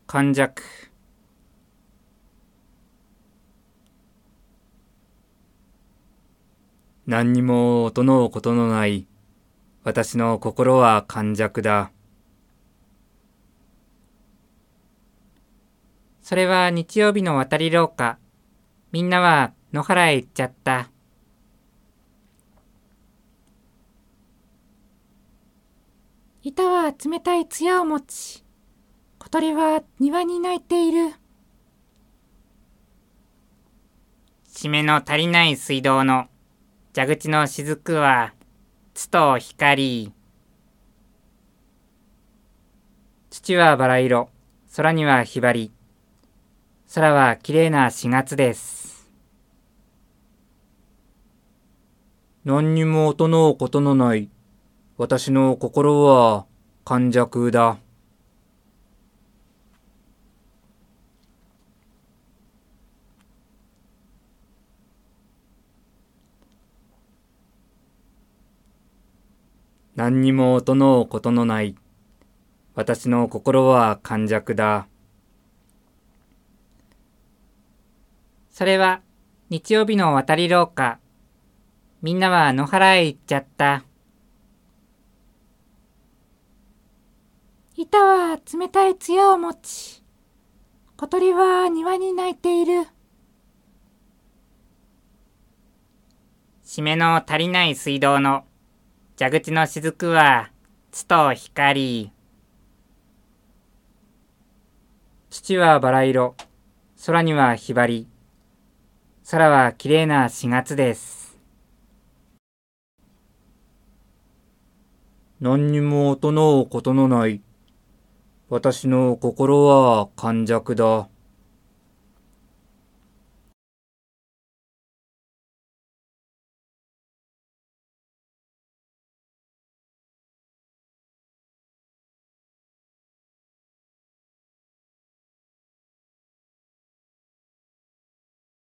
寒弱。何にも音のことのない私の心は寒弱だ。 それは日曜日の渡り廊下。みんなは野原へ行っちゃった。板は冷たい艶を持ち、小鳥は庭に鳴いている。 締めの足りない水道の蛇口の雫はつと光。 土はバラ色、空にはひばり。空はきれいな4月です。何にも音のことのない私の心は寒弱だ。何にも音のことのない私の心は寒弱だ。 それは日曜日の渡り廊下。みんなは野原へ行っちゃった。板は冷たい艶を持ち、小鳥は庭に鳴いている。 締めの足りない水道の蛇口の雫はつと光。 土はバラ色、空にはひばり。空はきれいな4月です。何にも音のことのない私の心は寒弱だ。